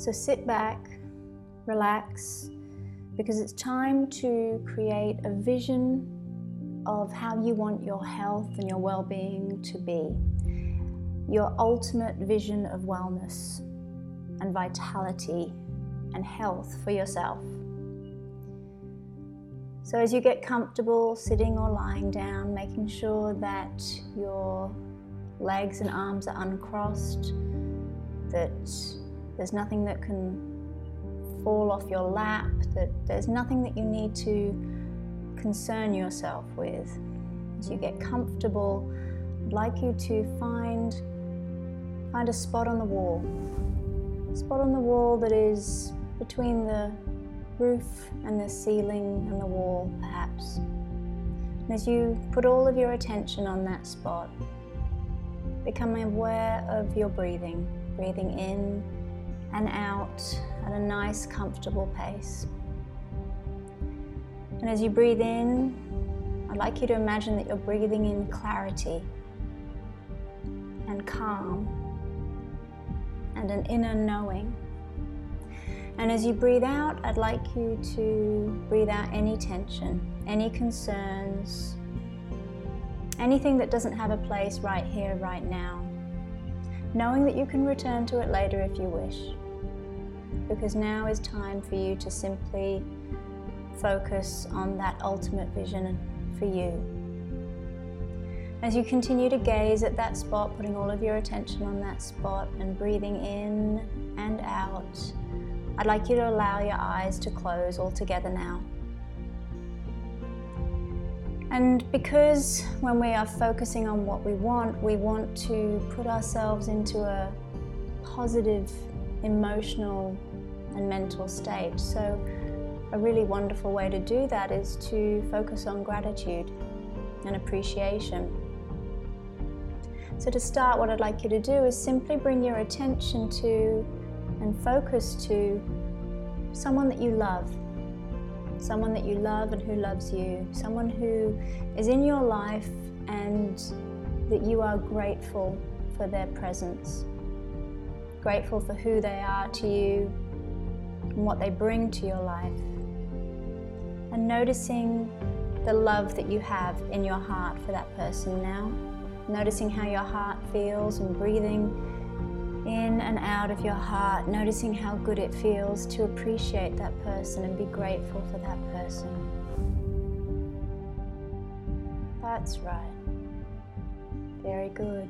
So sit back, relax, because it's time to create a vision of how you want your health and your well-being to be. Your ultimate vision of wellness and vitality and health for yourself. So as you get comfortable sitting or lying down, making sure that your legs and arms are uncrossed, that there's nothing that can fall off your lap, that there's nothing that you need to concern yourself with. As you get comfortable, I'd like you to find a spot on the wall. A spot on the wall that is between the roof and the ceiling and the wall, perhaps. And as you put all of your attention on that spot, become aware of your breathing in and out at a nice, comfortable pace. And as you breathe in, I'd like you to imagine that you're breathing in clarity and calm and an inner knowing. And as you breathe out, I'd like you to breathe out any tension, any concerns, anything that doesn't have a place right here, right now, knowing that you can return to it later if you wish. Because now is time for you to simply focus on that ultimate vision for you. As you continue to gaze at that spot, putting all of your attention on that spot and breathing in and out, I'd like you to allow your eyes to close altogether now. And because when we are focusing on what we want to put ourselves into a positive emotional and mental state. So a really wonderful way to do that is to focus on gratitude and appreciation. So to start, what I'd like you to do is simply bring your attention to and focus to someone that you love. Someone that you love and who loves you. Someone who is in your life and that you are grateful for their presence. Grateful for who they are to you and what they bring to your life. And noticing the love that you have in your heart for that person now. Noticing how your heart feels and breathing in and out of your heart. Noticing how good it feels to appreciate that person and be grateful for that person. That's right. Very good.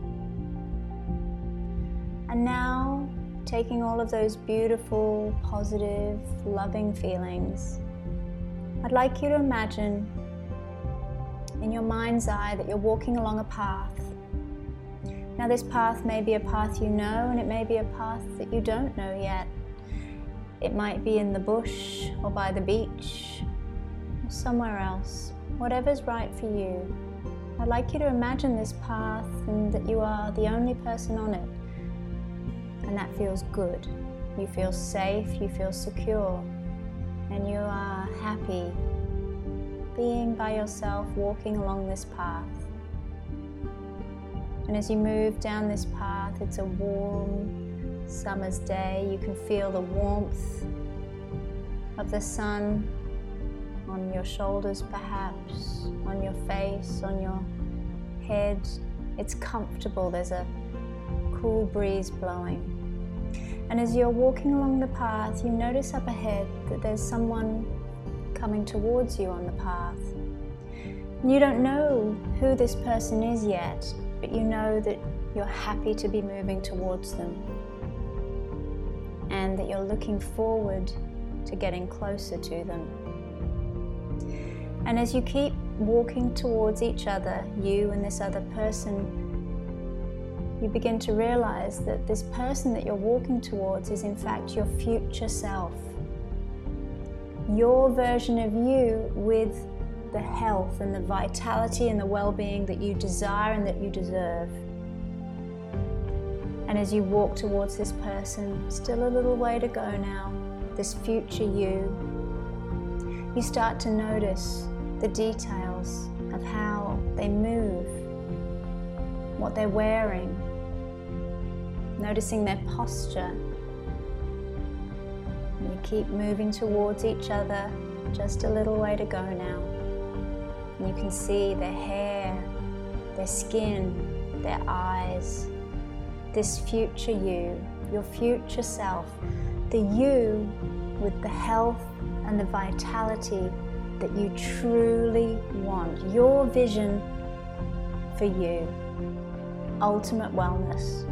And now, taking all of those beautiful, positive, loving feelings, I'd like you to imagine in your mind's eye that you're walking along a path. Now this path may be a path you know, and it may be a path that you don't know yet. It might be in the bush or by the beach or somewhere else. Whatever's right for you. I'd like you to imagine this path and that you are the only person on it. And that feels good. You feel safe, you feel secure, and you are happy being by yourself, walking along this path. And as you move down this path, it's a warm summer's day. You can feel the warmth of the sun on your shoulders perhaps, on your face, on your head. It's comfortable, there's a cool breeze blowing. And as you're walking along the path, you notice up ahead that there's someone coming towards you on the path. And you don't know who this person is yet, but you know that you're happy to be moving towards them and that you're looking forward to getting closer to them. And as you keep walking towards each other, you and this other person, you begin to realize that this person that you're walking towards is in fact your future self. Your version of you with the health and the vitality and the well-being that you desire and that you deserve. And as you walk towards this person, still a little way to go now, this future you start to notice the details of how they move, what they're wearing, noticing their posture, And you keep moving towards each other, just a little way to go now. And you can see their hair, their skin, their eyes, this future you, your future self, the you with the health and the vitality that you truly want, your vision for you, ultimate wellness.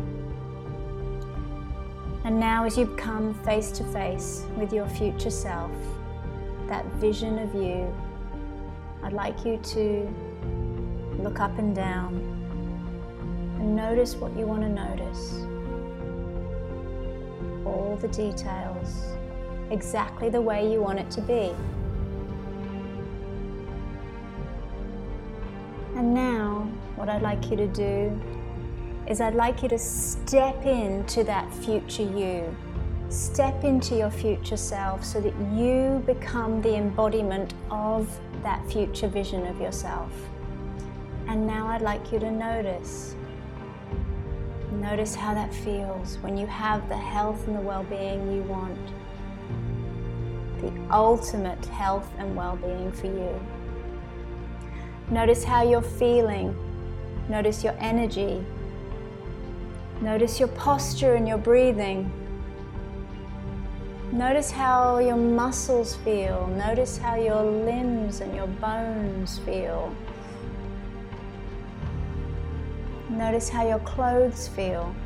And now as you come face to face with your future self, that vision of you, I'd like you to look up and down and notice what you want to notice. All the details, exactly the way you want it to be. And now, what I'd like you to do is I'd like you to step into that future you. Step into your future self so that you become the embodiment of that future vision of yourself. And now I'd like you to notice. Notice how that feels when you have the health and the well-being you want. The ultimate health and well-being for you. Notice how you're feeling. Notice your energy. Notice your posture and your breathing. Notice how your muscles feel. Notice how your limbs and your bones feel. Notice how your clothes feel.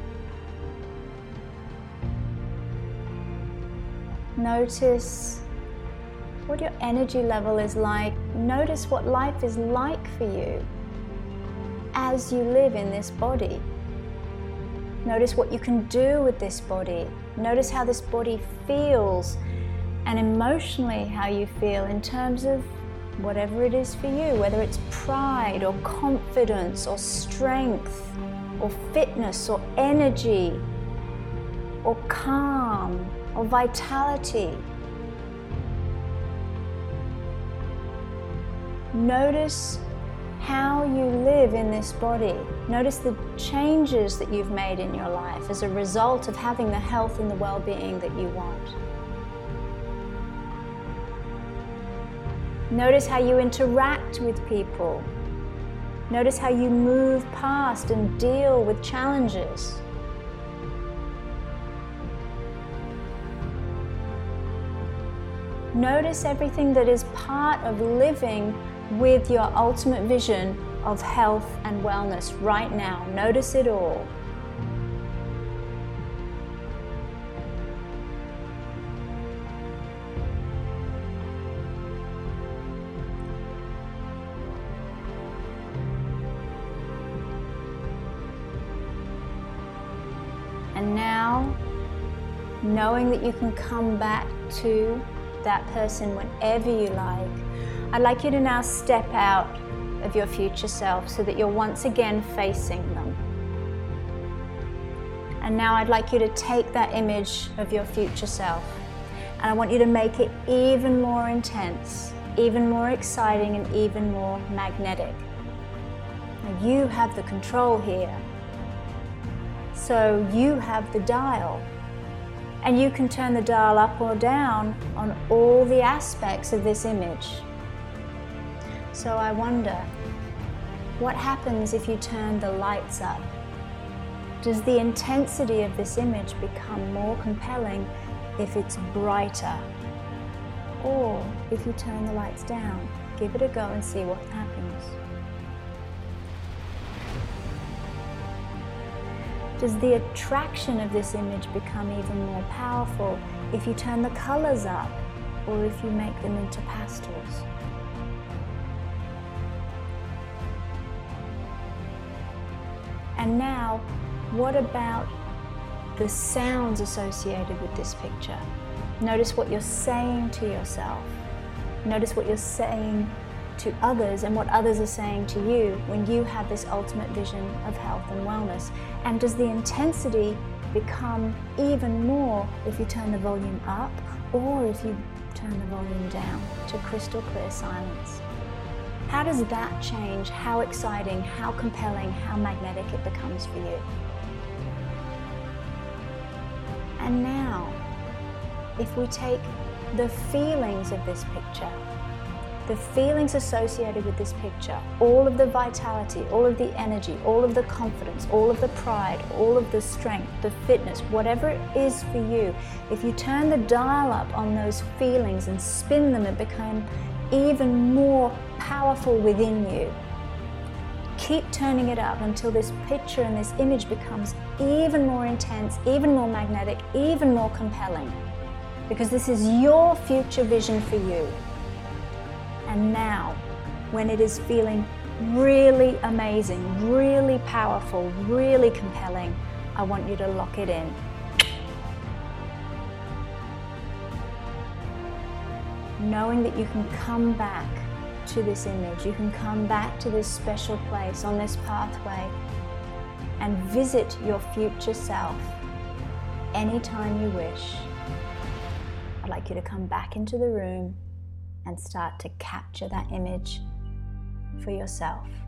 Notice what your energy level is like. Notice what life is like for you as you live in this body. Notice what you can do with this body. Notice how this body feels and emotionally how you feel in terms of whatever it is for you, whether it's pride or confidence or strength or fitness or energy or calm or vitality. Notice how you live in this body. Notice the changes that you've made in your life as a result of having the health and the well-being that you want. Notice how you interact with people. Notice how you move past and deal with challenges. Notice everything that is part of living with your ultimate vision of health and wellness right now. Notice it all. And now, knowing that you can come back to that person whenever you like, I'd like you to now step out of your future self so that you're once again facing them. And now I'd like you to take that image of your future self and I want you to make it even more intense, even more exciting and even more magnetic. Now you have the control here. So you have the dial. And you can turn the dial up or down on all the aspects of this image. So I wonder, what happens if you turn the lights up? Does the intensity of this image become more compelling if it's brighter? Or if you turn the lights down? Give it a go and see what happens. Does the attraction of this image become even more powerful if you turn the colors up or if you make them into pastels? And now, what about the sounds associated with this picture? Notice what you're saying to yourself. Notice what you're saying to others and what others are saying to you when you have this ultimate vision of health and wellness. And does the intensity become even more if you turn the volume up or if you turn the volume down to crystal clear silence? How does that change how exciting, how compelling, how magnetic it becomes for you? And now, if we take the feelings of this picture, the feelings associated with this picture, all of the vitality, all of the energy, all of the confidence, all of the pride, all of the strength, the fitness, whatever it is for you, if you turn the dial up on those feelings and spin them and become even more powerful within you, keep turning it up until this picture and this image becomes even more intense, even more magnetic, even more compelling. Because this is your future vision for you. And now, when it is feeling really amazing, really powerful, really compelling, I want you to lock it in. Knowing that you can come back to this image, you can come back to this special place on this pathway and visit your future self anytime you wish. I'd like you to come back into the room and start to capture that image for yourself.